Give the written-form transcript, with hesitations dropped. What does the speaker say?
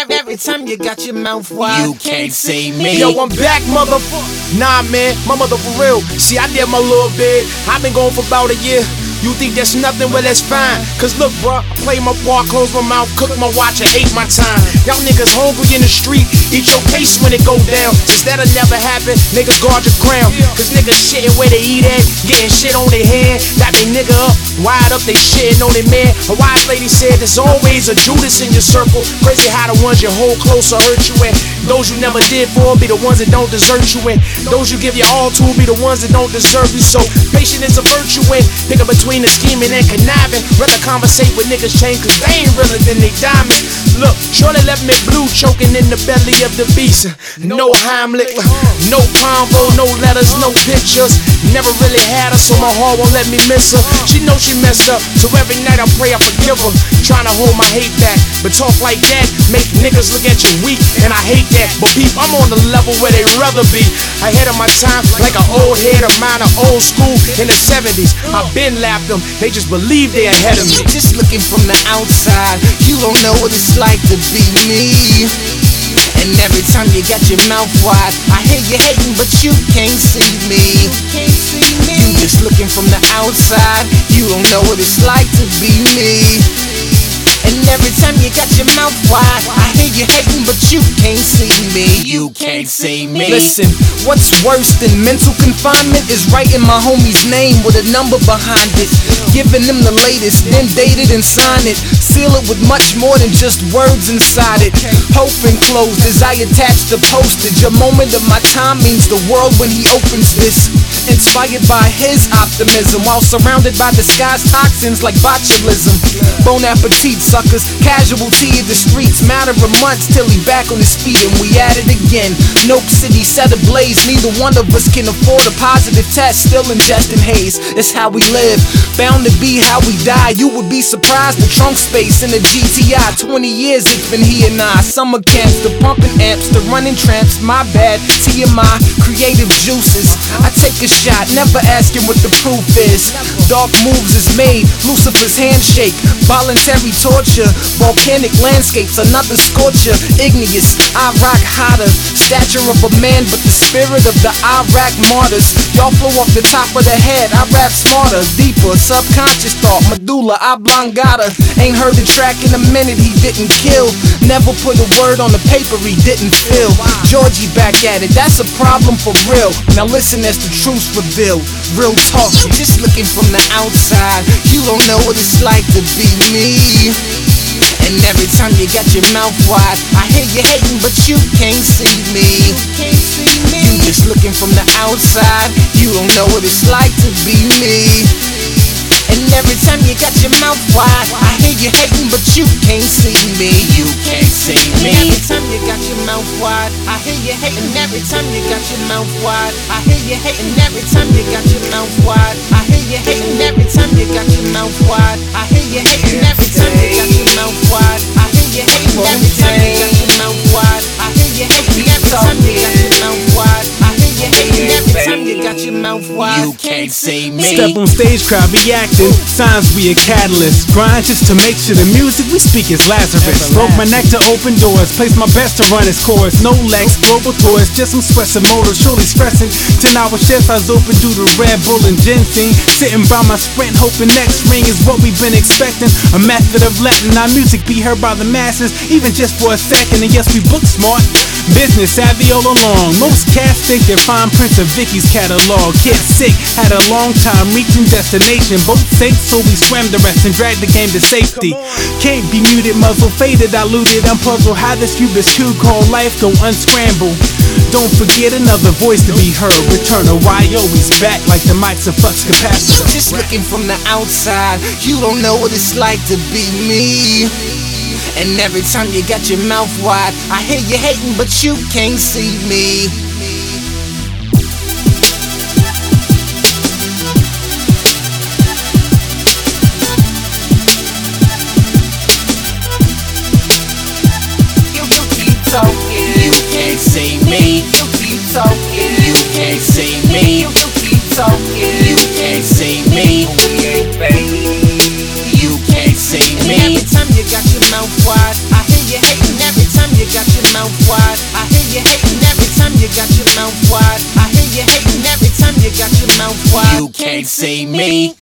every time you got your mouth wide, you can't see me. Yo, I'm back, motherfucker. Nah, man, my mother for real. See, I did my little bit. I've been going for about a year. You think that's nothing? Well, that's fine. Cause look, bruh, I play my part, close my mouth, cook my watch, and ate my time. Y'all niggas hungry in the street, eat your case when it go down. Since that'll never happen, nigga, guard your crown. Cause niggas shitting where they eat at, getting shit on their hand. Got they nigga up, wide up, they shitting on their man. A wise lady said there's always a Judas in your circle. Crazy how the ones you hold close will hurt you, and those you never did for be the ones that don't desert you, and those you give your all to be the ones that don't deserve you. So patient is a virtue, and pick up between the scheming and conniving. Rather conversate with niggas change, cause they ain't realer than they diamond. Look, surely left me blue choking in the belly of the beast. No Heimlich, no convo, no letters, no pictures. Never really had her, so my heart won't let me miss her. She knows she messed up, so every night I pray I forgive her. Trying to hold my hate back, but talk like that make niggas look at you weak, and I hate that. But peep, I'm on the level where they rather be. Ahead of my time, like an old head of mine, an old school in the 70s. I've been lapped them, they just believe they ahead of me. Just looking from the outside, you don't know what it's like to be me. And every time you got your mouth wide, I hear you hating, but you can't see me. You just looking from the outside, you don't know what it's like to be me. And every time you got your mouth wide, I hear you hating, but you can't see me. You can't see me. Listen, what's worse than mental confinement is writing my homie's name with a number behind it. Giving them the latest, then date it and sign it. Seal it with much more than just words inside it. Hope enclosed as I attach the postage. A moment of my time means the world when he opens this. Inspired by his optimism, while surrounded by disguised toxins like botulism. Bon appetit, suckers, casualty of the streets. Matter of months till he back on his feet and we at it again. Nope City set ablaze, neither one of us can afford a positive test. Still ingesting haze, it's how we live, bound to be how we die. You would be surprised the trunk space in a GTI. 20 years it's been he and I. Summer camps, the pumping amps, the running tramps. My bad, TMI, creative juices. I take a shot, never asking what the proof is. Dark moves is made, Lucifer's handshake. Voluntary torture, volcanic landscapes, another scorcher. Igneous, I rock hotter. Stature of a man, but the spirit of the Iraq martyrs. Y'all flow off the top of the head, I rap smarter, deeper. Subconscious thought, medulla oblongata. Ain't heard a track in a minute he didn't kill. Never put a word on the paper he didn't fill. Georgie back at it, that's a problem for real. Now listen as the truth's revealed. Real talk, just looking from the outside, you don't know what it's like to be me. And every time you got your mouth wide, I hear you hating, but you can't see me. You just looking from the outside, you don't know what it's like to be me. And every time you got your mouth wide, I hear you hating, but you can't see me. You can't see me. And every time you got your mouth wide, I hear you hating. Every time you got your mouth wide, I hear you hating. Every time you got your mouth wide, I hear you hating. Every time you got your mouth wide, I hear you hating. Every time you got your mouth wide, I hear you hating. Every time you got your mouth wide, I hear you hating. Every time you got your mouth wide, I hear you hating. Every time you got your mouth wide, you can't see me. Step on stage, crowd reacting. Signs we a catalyst. Grind just to make sure the music we speak is Lazarus. Broke my neck to open doors. Place my best to run its course. No legs, global tours. Just some sweating motors. Surely stressing. 10-hour shifts, eyes open due to Red Bull and ginseng. Sitting by my sprint, hoping next ring is what we've been expecting. A method of letting our music be heard by the masses, even just for a second. And yes, we book smart. Business savvy all along. Most cats think they're fine prints of Vicky's catalog. Kid sick, had a long time reaching destination. Both safe, so we swam the rest and dragged the game to safety. Can't be muted, muzzle faded, diluted. I'm puzzled how this Rubik's Cube called life go unscramble. Don't forget another voice to be heard. Return of YO's back like the mics of flux capacitor. Just looking from the outside, you don't know what it's like to be me. And every time you got your mouth wide, I hear you hating, but you can't see me. You keep talking, you can't see me. You keep talking, you can't see me. You keep talking, you can't see me. We ain't fake. You can't see And me. every time you got your mouth wide, I hear you hating. Every time you mouth wide. I hear you hating every time you got your mouth wide. I hear you hating every time you got your mouth wide. You can't see me.